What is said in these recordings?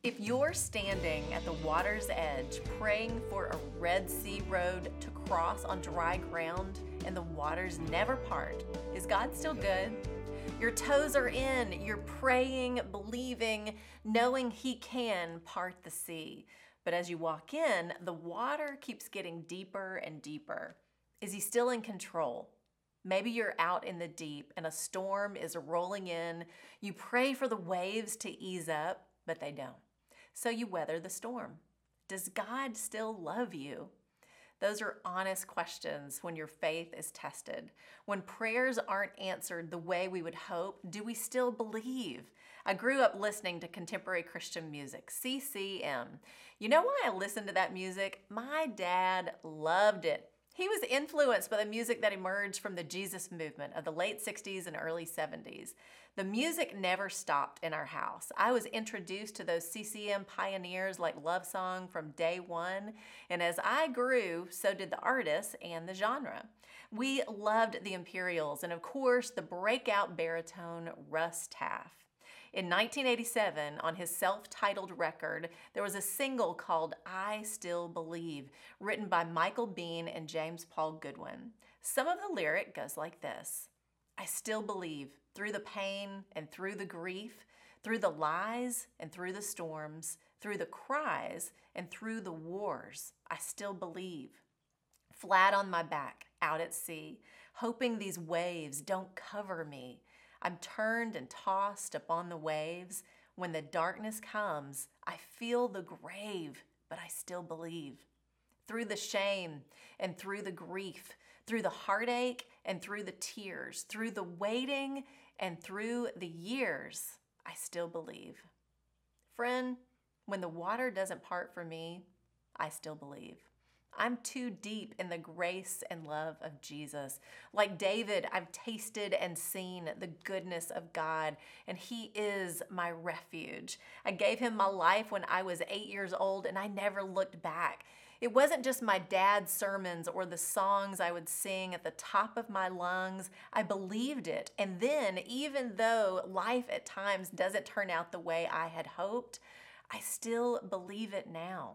If you're standing at the water's edge praying for a Red Sea road to cross on dry ground and the waters never part, is God still good? Your toes are in, you're praying, believing, knowing He can part the sea. But as you walk in, the water keeps getting deeper and deeper. Is He still in control? Maybe you're out in the deep and a storm is rolling in. You pray for the waves to ease up, but they don't. So you weather the storm. Does God still love you? Those are honest questions when your faith is tested. When prayers aren't answered the way we would hope, do we still believe? I grew up listening to contemporary Christian music, CCM. You know why I listened to that music? My dad loved it. He was influenced by the music that emerged from the Jesus movement of the late 60s and early 70s. The music never stopped in our house. I was introduced to those CCM pioneers like Love Song from day one, and as I grew, so did the artists and the genre. We loved the Imperials and, of course, the breakout baritone Russ Taff. In 1987, on his self-titled record, there was a single called I Still Believe, written by Michael Bean and James Paul Goodwin. Some of the lyric goes like this: I still believe through the pain and through the grief, through the lies and through the storms, through the cries and through the wars, I still believe. Flat on my back, out at sea, hoping these waves don't cover me. I'm turned and tossed upon the waves. When the darkness comes, I feel the grave, but I still believe. Through the shame and through the grief, through the heartache and through the tears, through the waiting and through the years, I still believe. Friend, when the water doesn't part for me, I still believe. I'm too deep in the grace and love of Jesus. Like David, I've tasted and seen the goodness of God, and He is my refuge. I gave Him my life when I was 8 years old, and I never looked back. It wasn't just my dad's sermons or the songs I would sing at the top of my lungs. I believed it. And then, even though life at times doesn't turn out the way I had hoped, I still believe it now.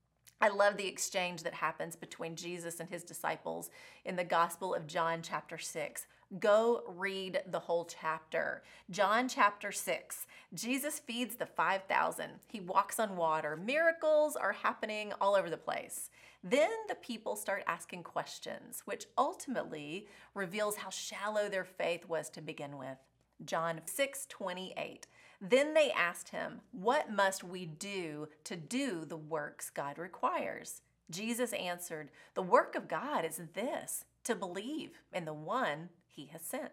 I love the exchange that happens between Jesus and His disciples in the Gospel of John chapter 6. Go read the whole chapter. John chapter 6, Jesus feeds the 5,000. He walks on water. Miracles are happening all over the place. Then the people start asking questions, which ultimately reveals how shallow their faith was to begin with. John 6:28. Then they asked Him, what must we do to do the works God requires? Jesus answered, the work of God is this, to believe in the one He has sent.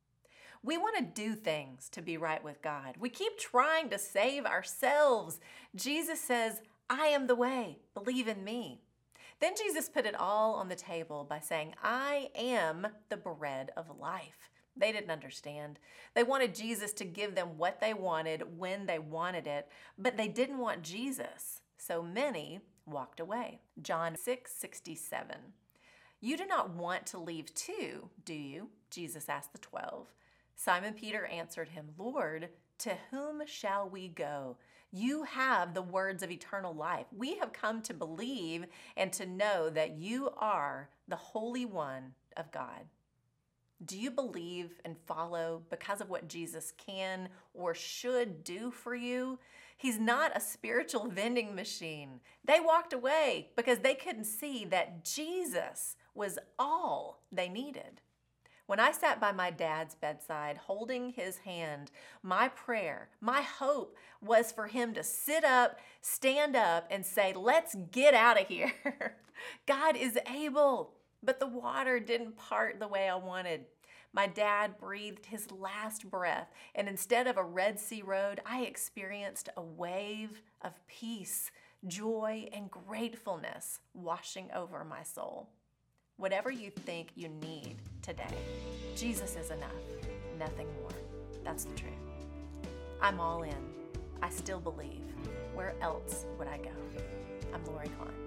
We want to do things to be right with God. We keep trying to save ourselves. Jesus says, I am the way, believe in me. Then Jesus put it all on the table by saying, I am the bread of life. They didn't understand. They wanted Jesus to give them what they wanted when they wanted it, but they didn't want Jesus. So many walked away. John 6:67. You do not want to leave too, do you? Jesus asked the 12. Simon Peter answered Him, Lord, to whom shall we go? You have the words of eternal life. We have come to believe and to know that You are the Holy One of God. Do you believe and follow because of what Jesus can or should do for you? He's not a spiritual vending machine. They walked away because they couldn't see that Jesus was all they needed. When I sat by my dad's bedside holding his hand, my prayer, my hope was for him to sit up, stand up, and say, let's get out of here. God is able. But the water didn't part the way I wanted. My dad breathed his last breath, and instead of a Red Sea road, I experienced a wave of peace, joy, and gratefulness washing over my soul. Whatever you think you need today, Jesus is enough, nothing more. That's the truth. I'm all in. I still believe. Where else would I go? I'm Lori Kahn.